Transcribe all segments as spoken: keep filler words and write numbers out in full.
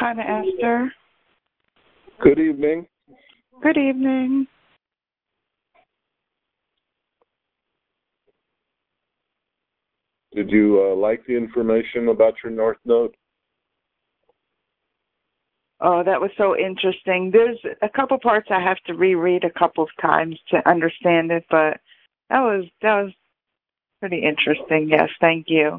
Chana Esther. Good evening. Good evening. Did you uh, like the information about your North Node? Oh, that was so interesting. There's a couple parts I have to reread a couple of times to understand it, but that was that was pretty interesting. Yes, thank you.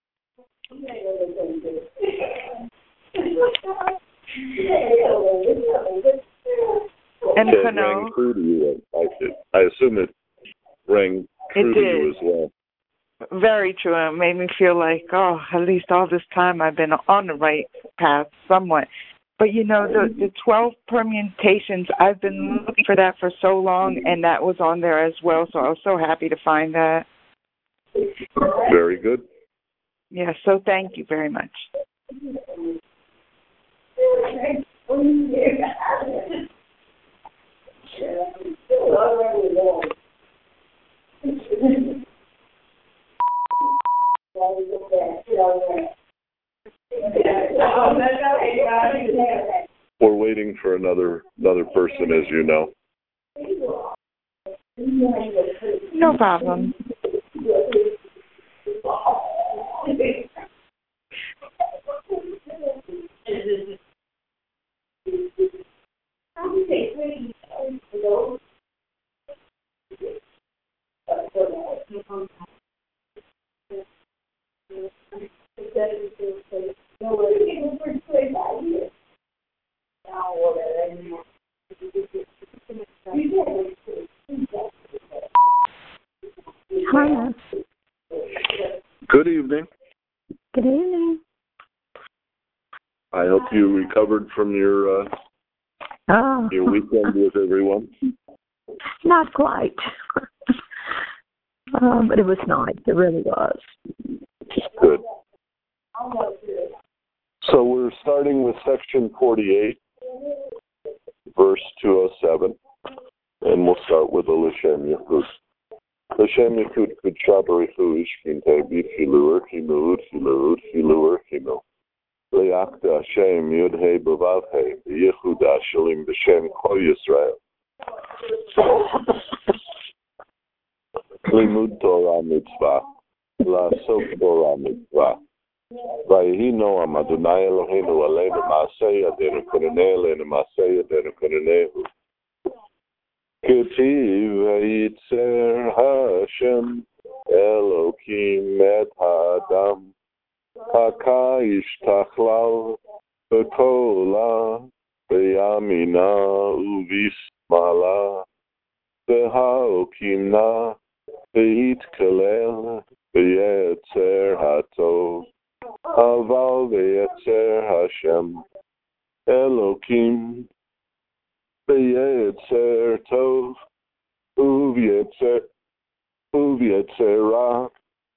And it Kano, rang true to you. I, I assume it rang true it to did. you as well. Very true. It made me feel like, oh, at least all this time I've been on the right path somewhat. But, you know, the, the twelve permutations, I've been looking for that for so long, and that was on there as well, so I was so happy to find that. Very good. Yeah, so thank you very much. We're waiting for another another person, as you know. No problem. Hi. Good evening. Good evening. I hope you recovered from your uh, Oh. your weekend with everyone. Not quite. um, but it was nice. It really was. Good. So we're starting with section forty-eight, verse two oh seven, and we'll start with the L'Shem Yechud. L'Shem Yechud Kudshabari Chuish Kinte Bifilur Himud Hilud Hilur Himil. Leakda Hashem Yud He Bavav He Yehuda Shalim B'Shem Kol Yisrael. Limud Torah Mitzvah La'asok Torah Mitzvah. Vayehi Noam Adonai Eloheinu Aleinu Ma'aseh Yadenu Koneneh Aleinu Ma'aseh Yadenu Konenehu. Ketiv Vayitzer Hashem Elokim Et Ha'adam Haka'ish Tachlal B'Tola B'Yamina U'Vismala B'Ha'okimna B'Yitkalel B'Yetzer Hatov Aval B'Yetzer Hashem Elokim B'Yetzer Tov U'Yetzer U'Yetzerah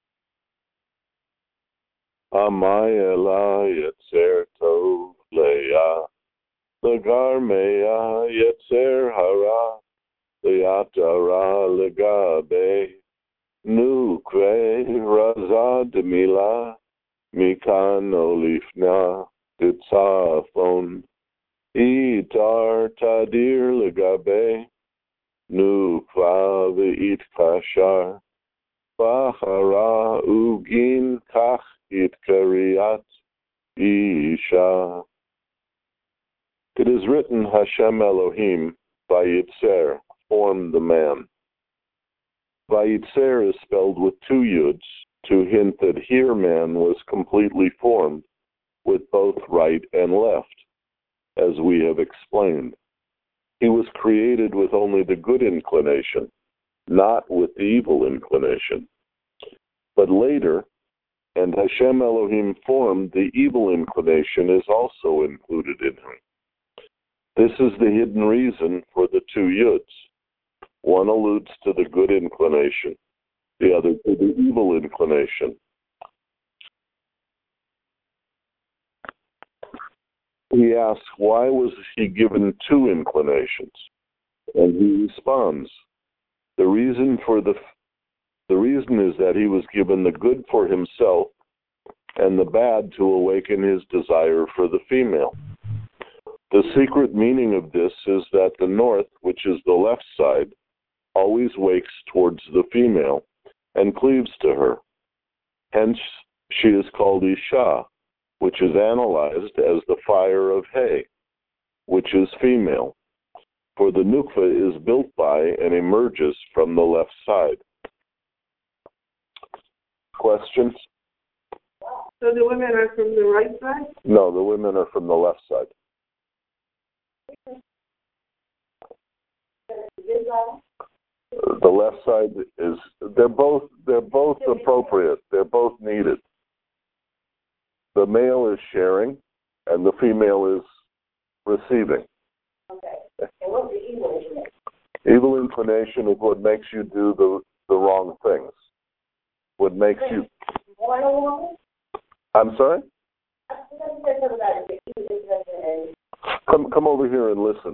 Amay Ela Yetzer Tov Leah Lagar Meya Yetzer Hara Leatara Legabe Nukve Raza Demila Mikan Olifna Ditzafon Itar Tadir Legabe Nukva Veit Kashar Bahara Ugin Kach Itkariat Isha. It is written, Hashem Elohim, Vayitzer, formed the man. Vayitzer is spelled with two yuds, to hint that here man was completely formed, with both right and left, as we have explained. He was created with only the good inclination, not with the evil inclination. But later, and Hashem Elohim formed, the evil inclination is also included in him. This is the hidden reason for the two yuds. One alludes to the good inclination, the other to the evil inclination. He asks, why was he given two inclinations? And he responds, the reason for the the reason is that he was given the good for himself and the bad to awaken his desire for the female. The secret meaning of this is that the north, which is the left side, always wakes towards the female and cleaves to her. Hence, she is called Isha, which is analyzed as the fire of hay, which is female. For the Nukva is built by and emerges from the left side. Questions? So the women are from the right side? No, the women are from the left side. The left side is, they're both, they're both appropriate. They're both needed. The male is sharing and the female is receiving. Okay. And what's the evil inclination? Evil inclination is what makes you do the, the wrong things. What makes you... One woman? I'm sorry? Come, come over here and listen.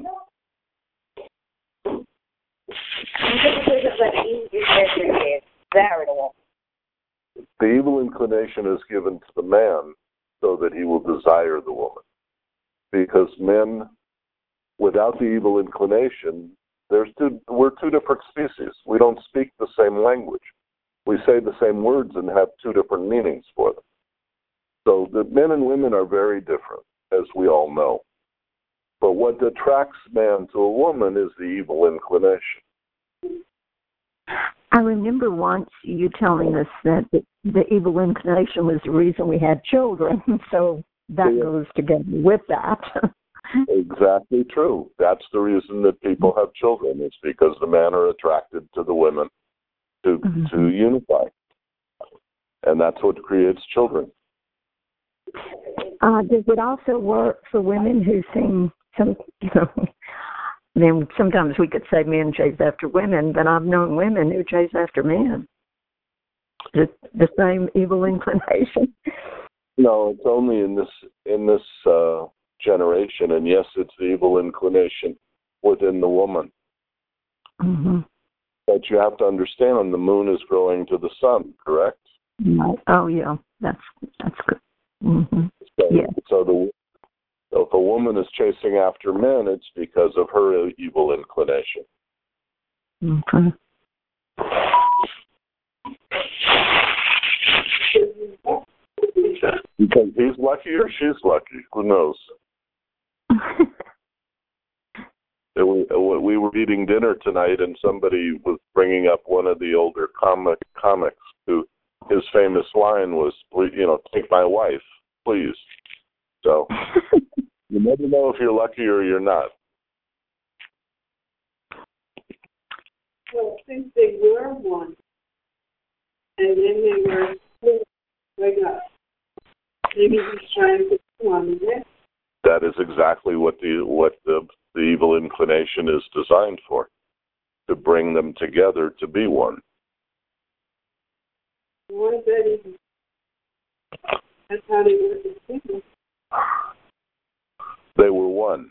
The evil inclination is given to the man so that he will desire the woman. Because men, without the evil inclination, there's two, we're two different species. We don't speak the same language. We say the same words and have two different meanings for them. So the men and women are very different, as we all know. But what attracts man to a woman is the evil inclination. I remember once you telling us that the, the evil inclination was the reason we had children, so that yeah. goes together with that. Exactly true. That's the reason that people have children. It's because the men are attracted to the women to mm-hmm. to unify. And that's what creates children. Uh, does it also work for women who sing some, you know, I mean, sometimes we could say men chase after women, but I've known women who chase after men. Is it the same evil inclination? No, it's only in this in this uh, generation, and yes, it's the evil inclination within the woman. Mm-hmm. But you have to understand, the moon is growing to the sun, correct? Oh yeah, that's that's good. Mm-hmm. So, yeah. so the so if a woman is chasing after men, it's because of her evil inclination. Okay. Because he's lucky or she's lucky, who knows? We were eating dinner tonight, and somebody was bringing up one of the older comic comics. Who his famous line was, "You know, take my wife, please." So you never know if you're lucky or you're not. Well, since they were one, and then they were split, like up, maybe he's trying to do one. That is exactly what the what the the evil inclination is designed for, to bring them together to be one. What is that even? That's how they were together. They were one.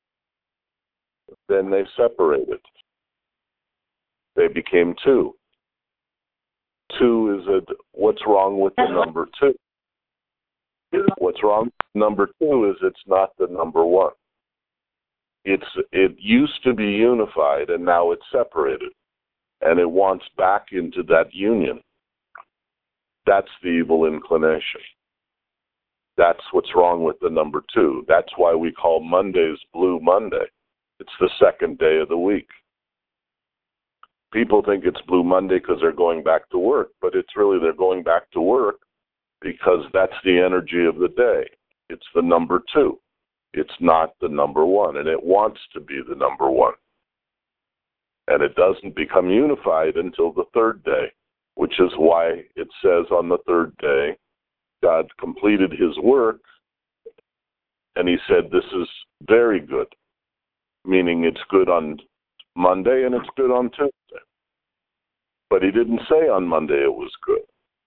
Then they separated. They became two. Two is a, what's wrong with the number two? What's wrong with number two is it's not the number one. It's it used to be unified, and now it's separated, and it wants back into that union. That's the evil inclination. That's what's wrong with the number two. That's why we call Mondays Blue Monday. It's the second day of the week. People think it's Blue Monday because they're going back to work, but it's really they're going back to work because that's the energy of the day. It's the number two. It's not the number one, and it wants to be the number one. And it doesn't become unified until the third day, which is why it says on the third day, God completed his work, and he said, this is very good, meaning it's good on Monday and it's good on Tuesday. But he didn't say on Monday it was good.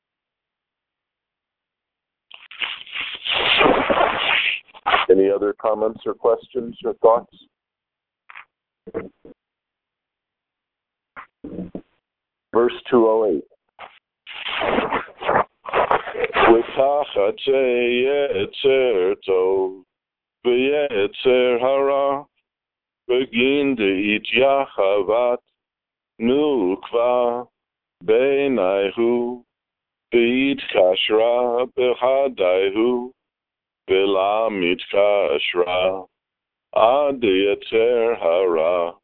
Any other comments or questions or thoughts? Verse two oh eight. Witachat yetzer tov v'yetzer hara begin de'ityachavat nukva beinaihu v'itkashra b'chadaihu v'la mitkashra ad yetzer hara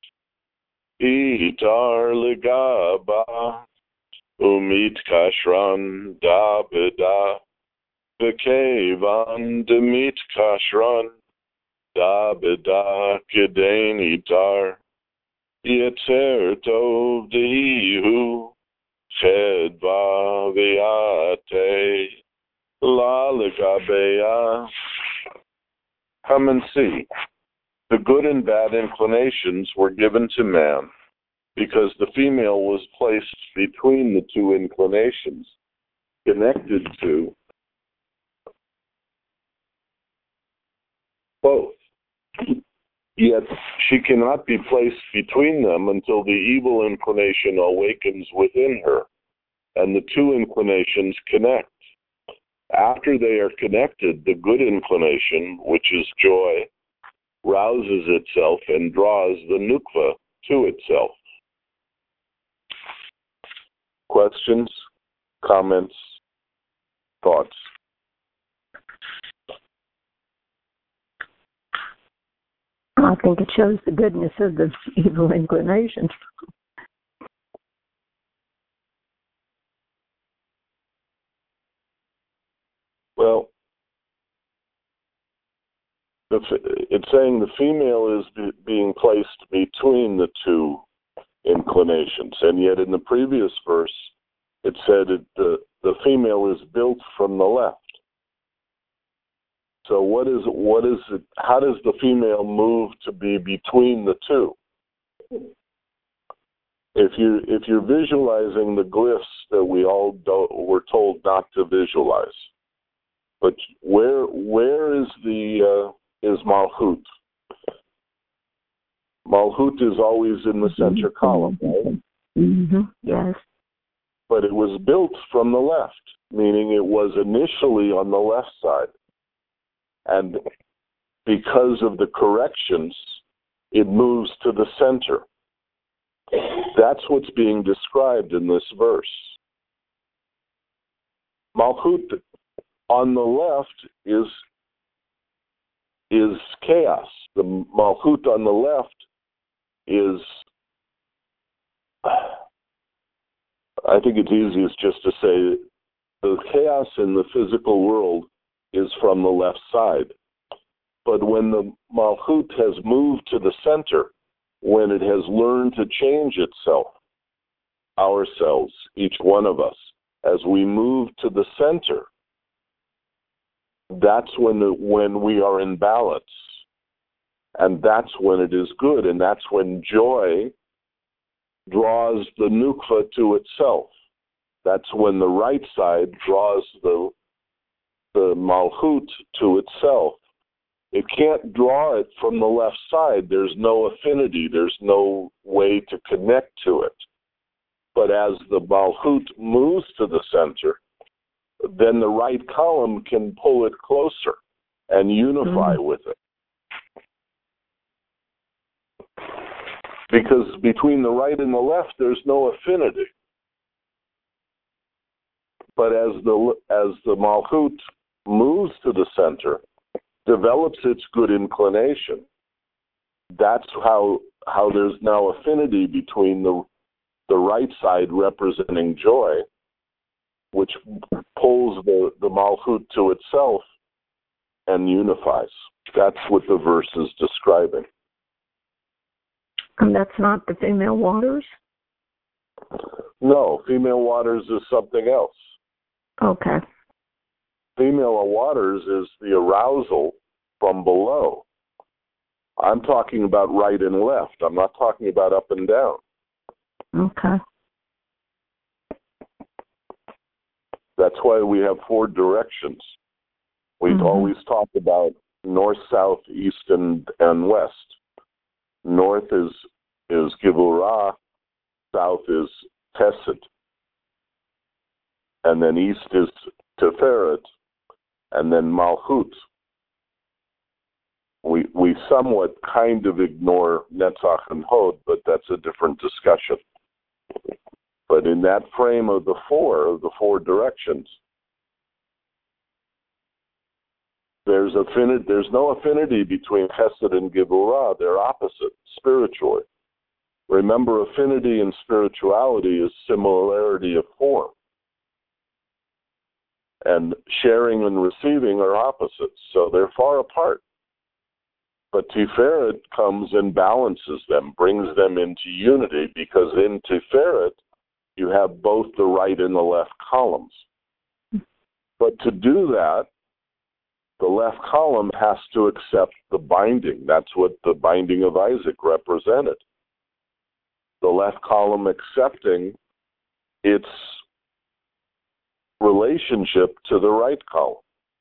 itar legaba umitkashran da beda v'kevan demitkashran da beda kedain itar yetzer tov dehihu chedva v'yate la legabeya. Come and see. The good and bad inclinations were given to man because the female was placed between the two inclinations, connected to both. Yet she cannot be placed between them until the evil inclination awakens within her, and the two inclinations connect. After they are connected, the good inclination, which is joy, rouses itself and draws the nukva to itself. Questions, comments, thoughts? I think it shows the goodness of the evil inclinations. Well, it's saying the female is be, being placed between the two inclinations, and yet in the previous verse it said it, the the female is built from the left. So what is what is it? How does the female move to be between the two? If you if you're visualizing the glyphs that we all do, were told not to visualize, but where where is the uh, is Malchut? Malchut is always in the center mm-hmm. column, right? Mm-hmm. Yes. But it was built from the left, meaning it was initially on the left side. And because of the corrections, it moves to the center. That's what's being described in this verse. Malchut on the left is is chaos. The Malchut on the left is, I think it's easiest just to say, the chaos in the physical world is from the left side. But when the Malchut has moved to the center, when it has learned to change itself, ourselves, each one of us, as we move to the center, that's when the, when we are in balance. And that's when it is good, and that's when joy draws the nukva to itself. That's when the right side draws the the Malchut to itself. It can't draw it from the left side. There's no affinity. There's no way to connect to it. But as the Malchut moves to the center, then the right column can pull it closer and unify mm-hmm. with it. Because between the right and the left, there's no affinity. But as the as the Malchut moves to the center, develops its good inclination, that's how how there's now affinity between the the right side representing joy, which pulls the, the Malchut to itself and unifies. That's what the verse is describing. And that's not the female waters? No, female waters is something else. Okay. Female waters is the arousal from below. I'm talking about right and left. I'm not talking about up and down. Okay. That's why we have four directions. We've mm-hmm. always talked about north, south, east, and, and west. North is is Gevurah, south is Chesed, and then east is Tiferet, and then Malchut. we we somewhat kind of ignore Netzach and Hod, but that's a different discussion. But in that frame of the four, of the four directions, there's affinity. There's no affinity between Chesed and Gevurah. They're opposite spiritually. Remember, affinity and spirituality is similarity of form. And sharing and receiving are opposites, so they're far apart. But Tiferet comes and balances them, brings them into unity, because in Tiferet, you have both the right and the left columns. But to do that, the left column has to accept the binding. That's what the binding of Isaac represented. The left column accepting its relationship to the right column.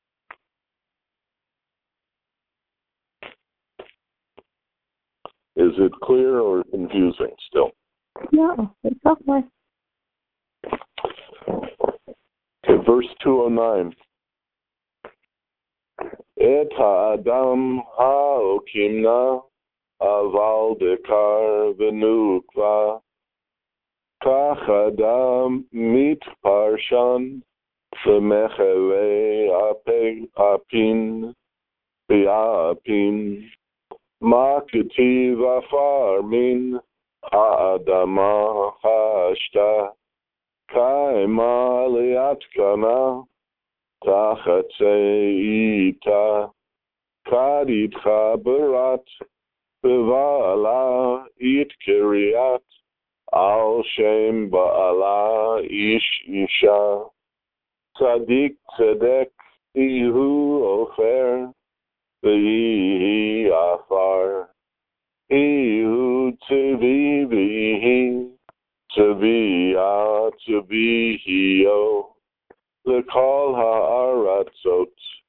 Is it clear or confusing still? No, it's okay. Okay, verse two oh nine. Et ha'adam ha'okimna aval dekar v'nukva kach adam mitparshan v'mechele apin v'apin ma ketiv afar min ha'adama ha'ashta kaima liatkana tachat seita kaditcha berat b'vala it kiriat al shem ba'ala ish isha tzadik tzedek ihu ofer v'yihi afar ihu tzivi v'yihi tziviya tzivihio l'kol ha'aratzot.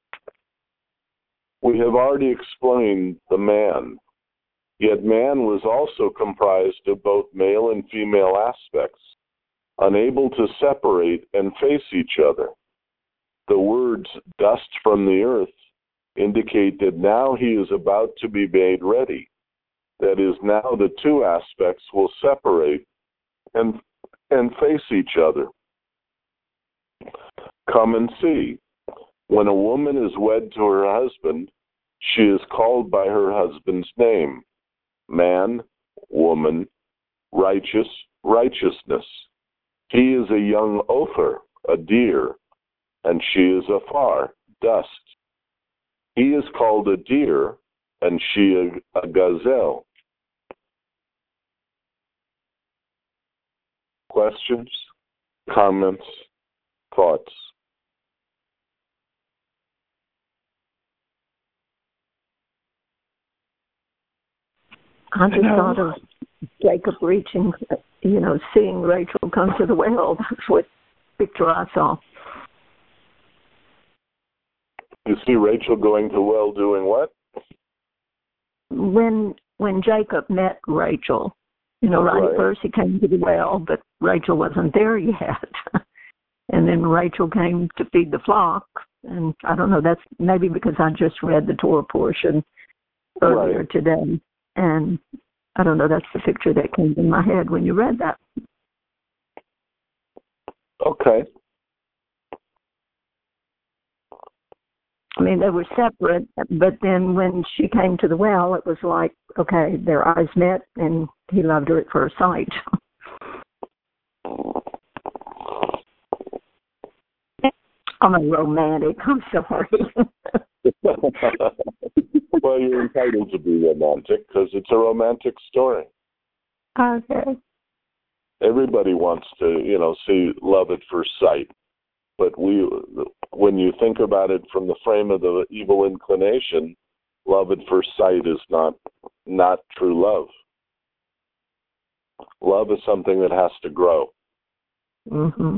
We have already explained the man. Yet man was also comprised of both male and female aspects, unable to separate and face each other. The words dust from the earth indicate that now he is about to be made ready. That is, now the two aspects will separate and, and face each other. Come and see. When a woman is wed to her husband, she is called by her husband's name. Man, woman, righteous, righteousness. He is a young ophir, a deer, and she is afar, dust. He is called a deer, and she a, a gazelle. Questions, comments, thoughts? I just thought of Jacob reaching, you know, seeing Rachel come to the well. That's what picture I saw. You see Rachel going to the well doing what? When when Jacob met Rachel, you know, right, right. First he came to the well, but Rachel wasn't there yet. And then Rachel came to feed the flock. And I don't know, that's maybe because I just read the Torah portion earlier right. today. And I don't know, that's the picture that came in my head when you read that. Okay. I mean, they were separate, but then when she came to the well, it was like, okay, their eyes met, and he loved her at first sight. I'm a romantic. I'm sorry. Well, you're entitled to be romantic because it's a romantic story. Okay. Everybody wants to, you know, see love at first sight. But we, when you think about it from the frame of the evil inclination, love at first sight is not not true love. Love is something that has to grow. Mm-hmm.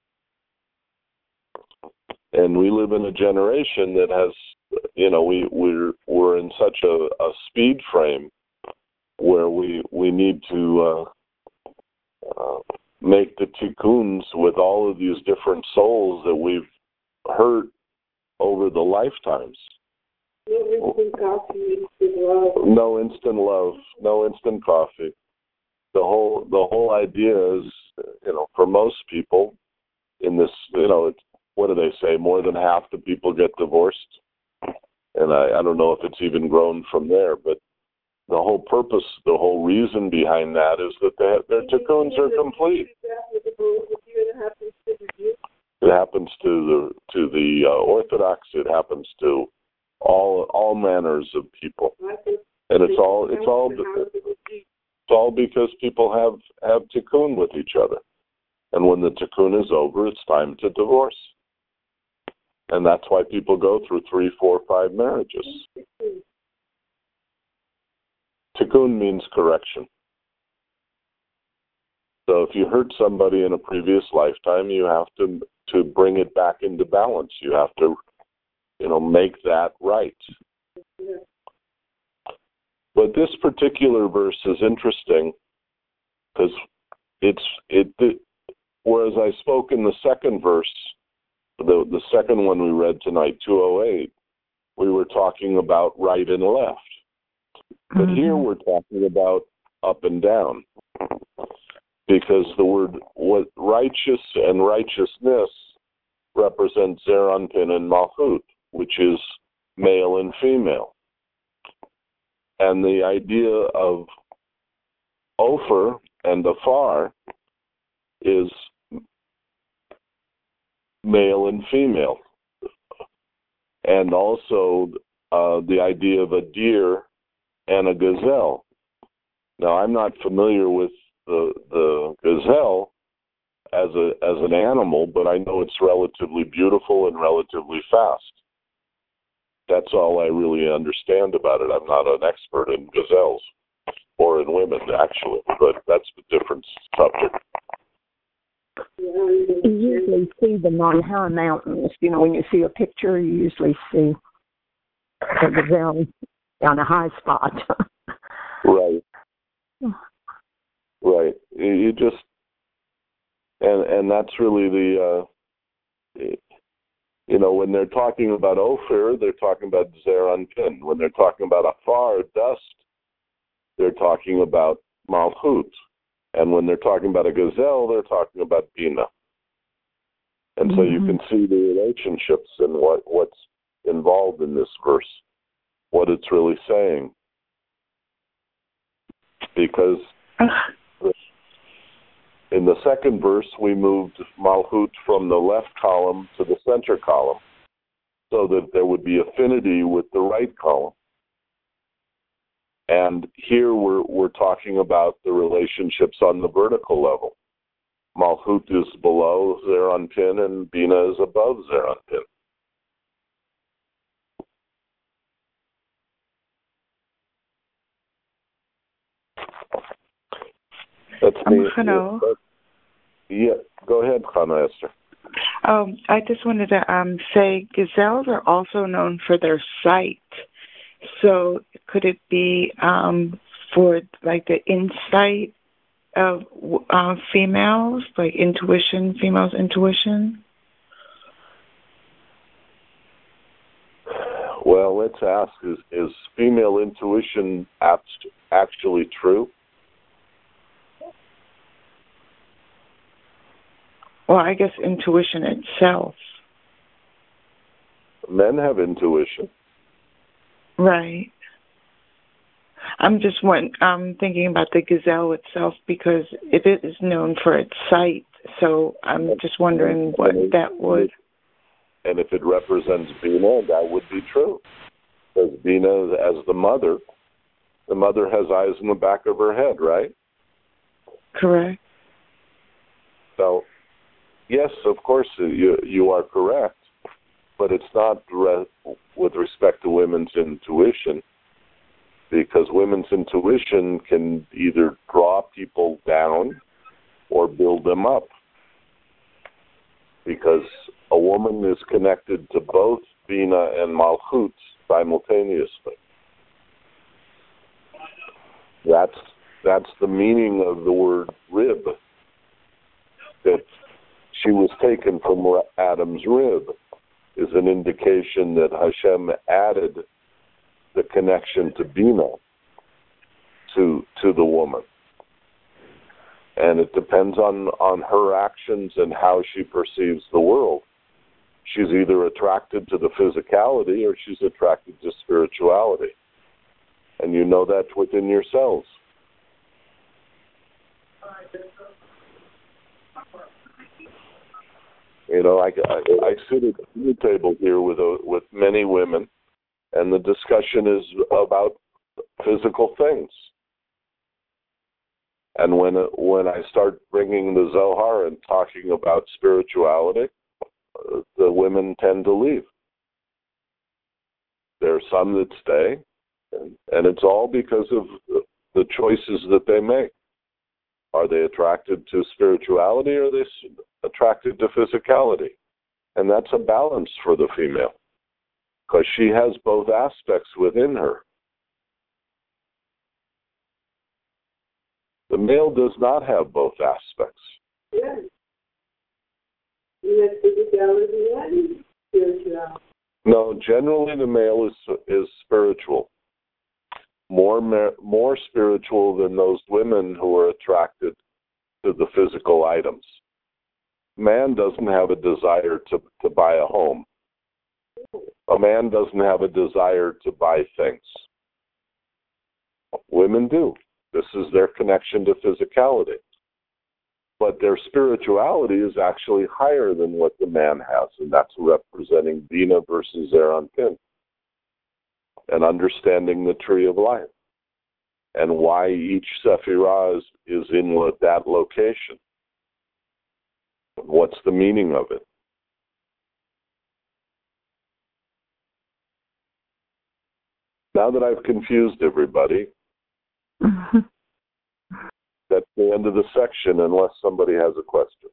And we live in a generation that has, you know, we we're we're in such a, a speed frame where we we need to uh, uh, make the tikkuns with all of these different souls that we've hurt over the lifetimes. No instant coffee, instant love. No instant love. No instant coffee. The whole the whole idea is, you know, for most people in this, you know, it's, what do they say? More than half the people get divorced, and I, I don't know if it's even grown from there. But the whole purpose, the whole reason behind that is that they have, their cocoons are complete. It happens to the to the uh, Orthodox. It happens to all all manners of people, and it's all it's all it's all because people have have tikkun with each other, and when the tikkun is over, it's time to divorce, and that's why people go through three, four, five marriages. Tikkun means correction. So if you hurt somebody in a previous lifetime, you have to to bring it back into balance. You have to, you know, make that right. But this particular verse is interesting because it's it, it. Whereas I spoke in the second verse, the the second one we read tonight, two oh eight, we were talking about right and left. But mm-hmm. here we're talking about up and down, because the word what righteous and righteousness represents Zeir Anpin and Malchut, which is male and female. And the idea of Ophir and Afar is male and female. And also uh, the idea of a deer and a gazelle. Now, I'm not familiar with the the gazelle as a as an animal, but I know it's relatively beautiful and relatively fast. That's all I really understand about it. I'm not an expert in gazelles or in women, actually, but that's a different subject. You usually see them on high mountains. You know, when you see a picture, you usually see a gazelle on a high spot. Right. Right. You just, and and that's really the, uh, you know, when they're talking about Ophir, they're talking about Zeir Anpin. When they're talking about Afar, dust, they're talking about Malchut. And when they're talking about a gazelle, they're talking about Bina. And so mm-hmm. you can see the relationships and what, what's involved in this verse, what it's really saying. Because in the second verse, we moved Malchut from the left column to the center column so that there would be affinity with the right column. And here we're we're talking about the relationships on the vertical level. Malchut is below Zeir Anpin and Bina is above Zeir Anpin. That's me. Um, hello. Yeah, go ahead, Chana Esther. Um, I just wanted to um, say gazelles are also known for their sight. So could it be um, for like the insight of uh, females, like intuition, females' intuition? Well, let's ask, is, is female intuition actually true? Well, I guess intuition itself. Men have intuition. Right. I'm just one, um, thinking about the gazelle itself because it is known for its sight. So I'm just wondering what that would. And if it represents Bina, that would be true. Because Bina, as the mother, the mother has eyes in the back of her head, right? Correct. So, yes, of course, you you are correct. But it's not re- with respect to women's intuition, because women's intuition can either draw people down or build them up. Because a woman is connected to both Bina and Malchut simultaneously. That's that's the meaning of the word rib. That she was taken from Adam's rib is an indication that Hashem added the connection to Bina to to the woman. And it depends on, on her actions and how she perceives the world. She's either attracted to the physicality or she's attracted to spirituality. And you know that within yourselves. You know, I, I, I sit at the table here with a, with many women, and the discussion is about physical things. And when when I start bringing the Zohar and talking about spirituality, uh, the women tend to leave. There are some that stay, and, and it's all because of the choices that they make. Are they attracted to spirituality, or are they attracted to physicality? And that's a balance for the female, because she has both aspects within her. The male does not have both aspects. Yes. You have physicality and spirituality. No, generally the male is is spiritual. More more spiritual than those women who are attracted to the physical items. Man doesn't have a desire to, to buy a home. A man doesn't have a desire to buy things. Women do. This is their connection to physicality. But their spirituality is actually higher than what the man has, and that's representing Bina versus Zeranpin, and understanding the tree of life, and why each Sephirah is, is in what, that location. What's the meaning of it? Now that I've confused everybody, Mm-hmm. that's the end of the section, unless somebody has a question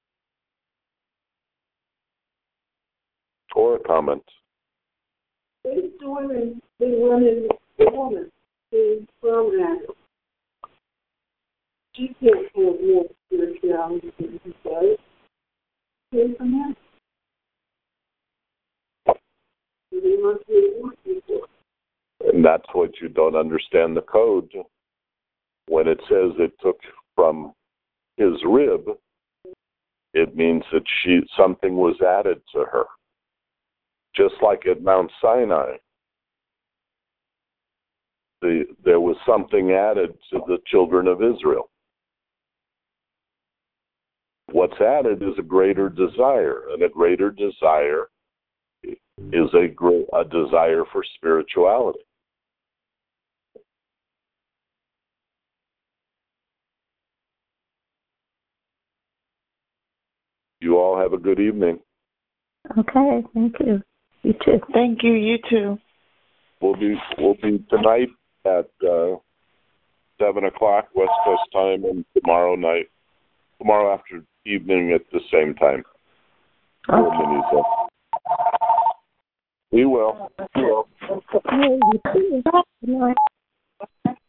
or a comment. These women, the women, the woman is from Adam. She can't have more spirituality than he does. Came from him. So they must be more people. And that's what you don't understand the code. When it says it took from his rib, it means that she something was added to her. Just like at Mount Sinai, the, there was something added to the children of Israel. What's added is a greater desire, and a greater desire is a, great, a desire for spirituality. You all have a good evening. Okay, thank you. You too. Thank you. You too. We'll be we'll be tonight at uh, seven o'clock West Coast time, and tomorrow night, tomorrow after evening at the same time. Okay. We will. We will. Okay, you too. Good night.